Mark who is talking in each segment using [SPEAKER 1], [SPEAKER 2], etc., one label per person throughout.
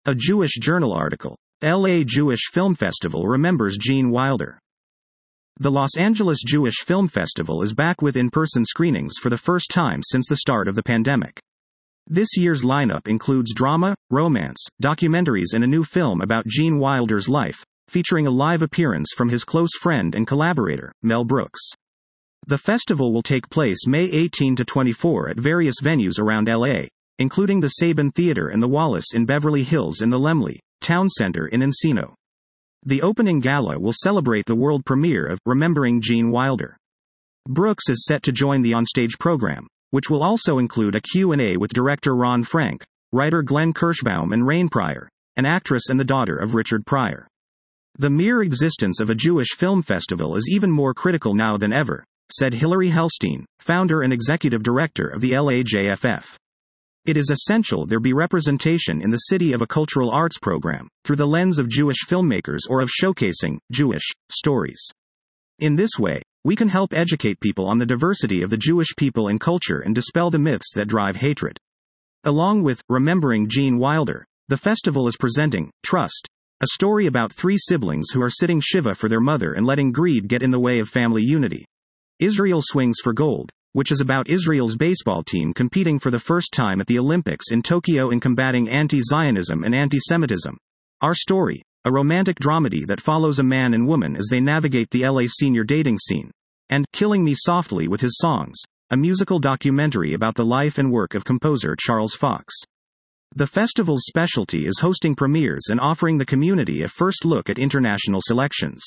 [SPEAKER 1] A Jewish Journal article. LA Jewish Film Festival remembers Gene Wilder. The Los Angeles Jewish Film Festival is back with in-person screenings for the first time since the start of the pandemic. This year's lineup includes drama, romance, documentaries and a new film about Gene Wilder's life, featuring a live appearance from his close friend and collaborator, Mel Brooks. The festival will take place May 18 to 24 at various venues around LA, including the Saban Theater and the Wallace in Beverly Hills and the Laemmle Town Center in Encino. The opening gala will celebrate the world premiere of Remembering Gene Wilder. Brooks is set to join the onstage program, which will also include a Q&A with director Ron Frank, writer Glenn Kirschbaum and Rain Pryor, an actress and the daughter of Richard Pryor. The mere existence of a Jewish film festival is even more critical now than ever, said Hillary Helstein, founder and executive director of the LAJFF. It is essential there be representation in the city of a cultural arts program, through the lens of Jewish filmmakers or of showcasing Jewish stories. In this way, we can help educate people on the diversity of the Jewish people and culture and dispel the myths that drive hatred. Along with Remembering Gene Wilder, the festival is presenting Trust, a story about three siblings who are sitting Shiva for their mother and letting greed get in the way of family unity. Israel Swings for Gold, which is about Israel's baseball team competing for the first time at the Olympics in Tokyo and combating anti-Zionism and anti-Semitism. Our Story, a romantic dramedy that follows a man and woman as they navigate the LA senior dating scene. And Killing Me Softly with His Songs, a musical documentary about the life and work of composer Charles Fox. The festival's specialty is hosting premieres and offering the community a first look at international selections.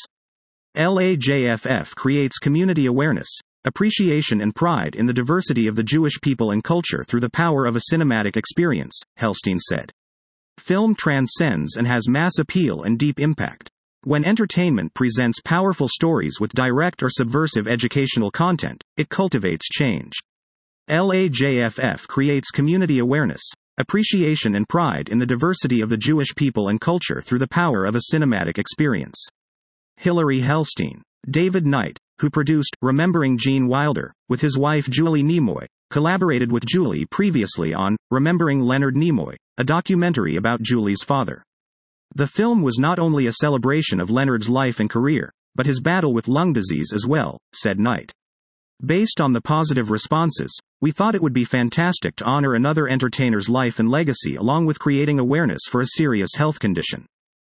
[SPEAKER 1] LAJFF creates community awareness, appreciation and pride in the diversity of the Jewish people and culture through the power of a cinematic experience, Helstein said. Film transcends and has mass appeal and deep impact. When entertainment presents powerful stories with direct or subversive educational content, it cultivates change. LAJFF creates community awareness, appreciation and pride in the diversity of the Jewish people and culture through the power of a cinematic experience. Hillary Helstein. David Knight, who produced Remembering Gene Wilder, with his wife Julie Nimoy, collaborated with Julie previously on Remembering Leonard Nimoy, a documentary about Julie's father. The film was not only a celebration of Leonard's life and career, but his battle with lung disease as well, said Knight. Based on the positive responses, we thought it would be fantastic to honor another entertainer's life and legacy along with creating awareness for a serious health condition.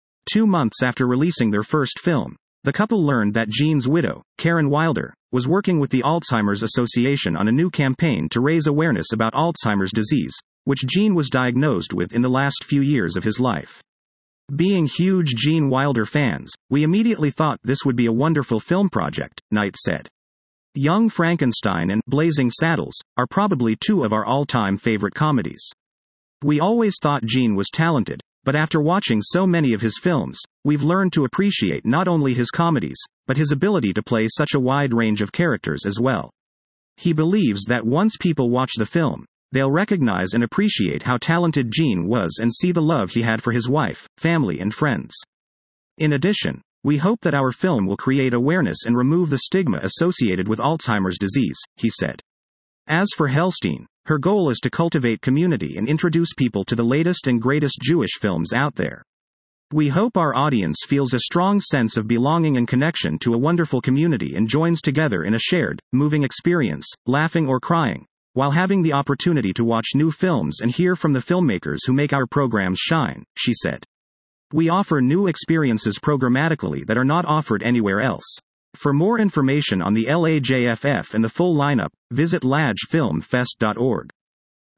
[SPEAKER 1] 2 months after releasing their first film, the couple learned that Gene's widow, Karen Wilder, was working with the Alzheimer's Association on a new campaign to raise awareness about Alzheimer's disease, which Gene was diagnosed with in the last few years of his life. Being huge Gene Wilder fans, we immediately thought this would be a wonderful film project, Knight said. Young Frankenstein and Blazing Saddles are probably two of our all-time favorite comedies. We always thought Gene was talented, but after watching so many of his films, we've learned to appreciate not only his comedies, but his ability to play such a wide range of characters as well. He believes that once people watch the film, they'll recognize and appreciate how talented Gene was and see the love he had for his wife, family and friends. In addition, we hope that our film will create awareness and remove the stigma associated with Alzheimer's disease, he said. As for Helstein, her goal is to cultivate community and introduce people to the latest and greatest Jewish films out there. We hope our audience feels a strong sense of belonging and connection to a wonderful community and joins together in a shared, moving experience, laughing or crying, while having the opportunity to watch new films and hear from the filmmakers who make our programs shine, she said. We offer new experiences programmatically that are not offered anywhere else. For more information on the LAJFF and the full lineup, visit lajfilmfest.org.